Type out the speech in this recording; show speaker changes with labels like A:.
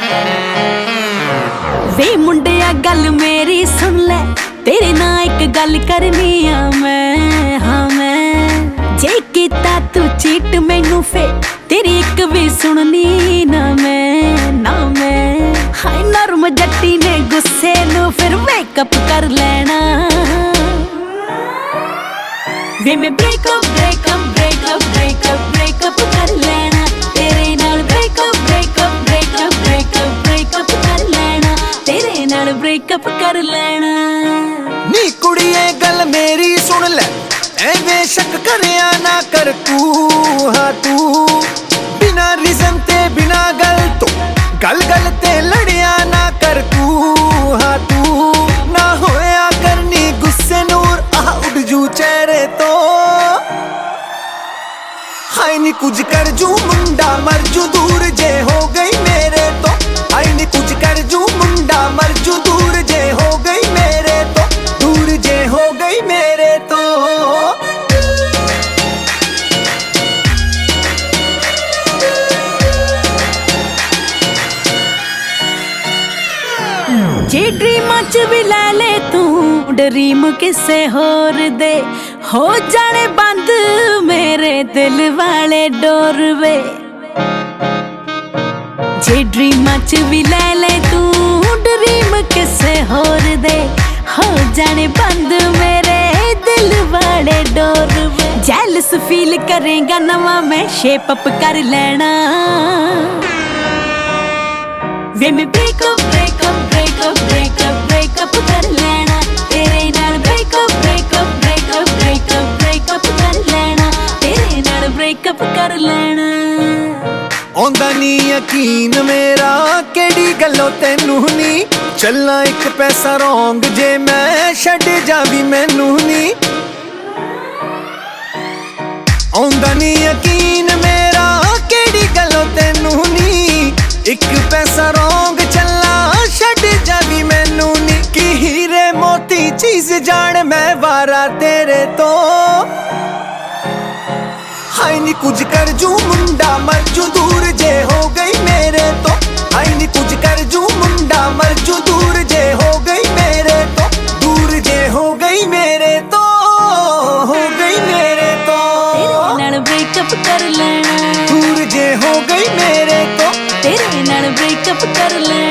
A: ਵੇ ਮੁੰਡਿਆ गल मेरी सुन ले, तेरे ना एक गल करनी आ मैं, हाँ मैं जे कीता तू चीट मैनू फे तेरी एक भी सुननी ना मैं हाय नरम जट्टी ने गुस्से नू फिर मेकअप कर लेना। वे मैं breakup breakup breakup breakup breakup कर लेना तेरे नाल, breakup breakup breakup breakup breakup कर लेना तेरे नाल, ब्रेकअप कर लेना।
B: नी कुड़िए गल मेरी सुन ले, एवें शक करिया ना कर तू, हाँ तू बिना रीजन ते बिना गल तो गल गल ते लड़िया ना कर तू, हाँ तू ना होया करनी गुस्से नूर आह उड़ जू चेहरे तो। हाय नी कुछ कर जू मुंडा मर जू दूर जे हो गई मेरे तो, हाय नी कुछ कर जू मुंडा मर जू दूर जे हो गई मेरे तो, दूर जे हो गई मेरे तो।
A: जे ड्रीमां च भी लै ले तू ड्रीम किसे होर दे, हो जाने बंद मेरे दिल वाले डोर वे। जे ड्रीमां च भी लै ले तू ड्रीम किसे होर दे, हो जाने बंद मेरे दिल वाले डोर वे। जेलस फील करेगा नवा मैं शेप अप कर लेना। वे मैं breakup breakup breakup breakup breakup कर लेना तेरे नाल, breakup breakup breakup breakup breakup कर लेना तेरे नाल, ब्रेकअप कर लेना।
B: आंदा नी यकीन मेरा केड़ी गल्लों तैनू नी, चलना एक पैसा रौंग जे मैं छड़ जावी मैनू नी। आंदा नी यकीन मेरा केड़ी गल्लों तैनू नी, एक पैसा रौंग चलना छड़ जावी मैनू नी। कि हीरे मोती चीज जान मैं वारा तेरे तो, हाय नी कुछ कर जू मुंडा मर जू दूर जे हो गई मेरे तो, हाय नी कुछ कर जू मुंडा मर जू दूर जे हो गई मेरे तो, दूर जे हो गई मेरे तो, हो गई मेरे तो।
A: तेरे नाल ब्रेकअप कर लेना,
B: दूर जे हो गई मेरे तो,
A: तेरे नाल ब्रेकअप कर लेना।